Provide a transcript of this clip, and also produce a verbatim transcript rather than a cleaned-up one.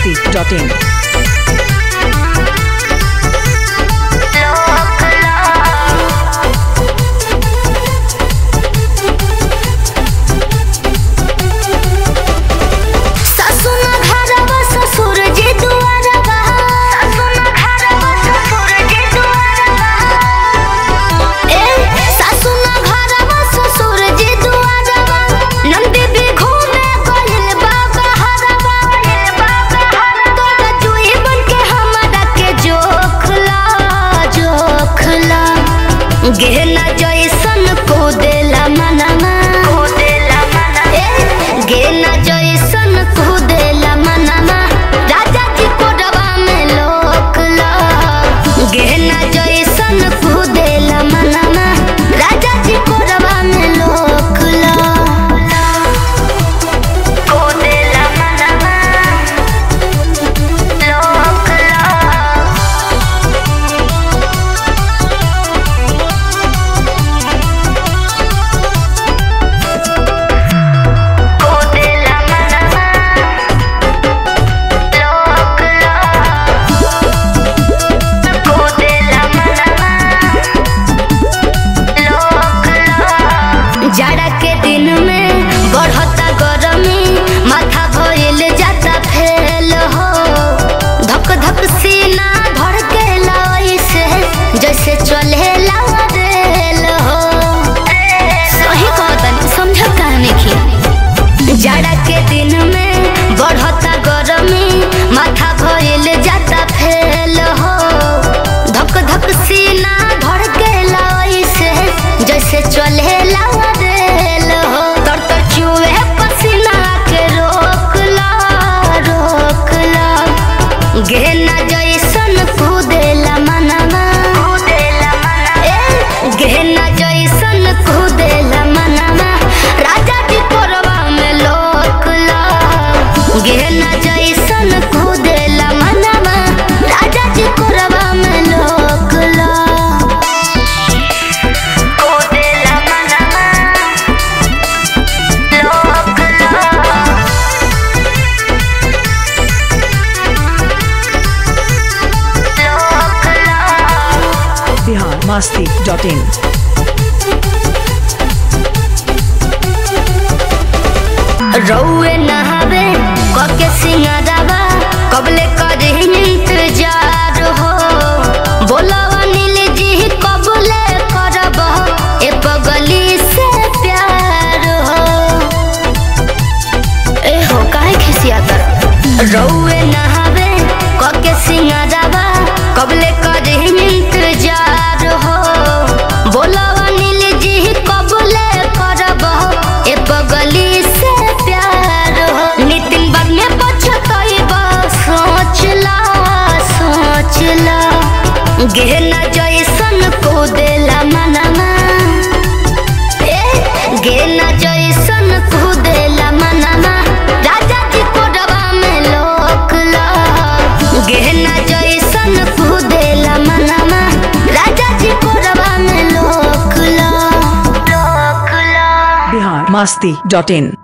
masti dot in. गेना जैसन को देला मनमा को देला मनमा ए गेना जैसन को देला मनमा राजा जी को डबा में लोकला गेना जैसन को देला मनमा राजा जी को डबा में लोकला को देला मनमा लोकला जाड़ा के दिन में बढ़ता गरमी माथा भइल जाता फेल हो धक धक सीना धड़केला ऐसे जैसे चलेला रेल हो सही कहतनी समझ कहानी की जाड़ा के दिन में बढ़ता गरमी माथा भइल जाता फेल हो धक धक सीना धड़केला ऐसे जैसे चलेला गेना जैसन कूदेला मनवा कूदेला मनवा ए गेना जैसन कूदेला मनवा राजा जी कोरवा में लोकला गेना जैसन कूदेला मनवा राजा जी कोरवा में लोकला कूदेला मनवा लोकला Bihar masti dot in. रौए नहावे कके सिंगारवा कबले करे इंतजार हो बोलवा नील जी कबले करब ए पगली से प्यार हो ए हो काहे खिसिया कर रौए नहावे कके सिंगारवा कबले करे इंतजार हो बोलवा नील जी कबले करब ए पगली से प्यार हो नितिन बाद में पछताइबा सोचला सोचला गेना जैसन को देला मनवा ए गेना जैसन को देला मनवा राजा जी को डबा में लोकला गेना जैसन को देला मनवा राजा जी को डबा में लोकला लोकला Bihar masti dot in.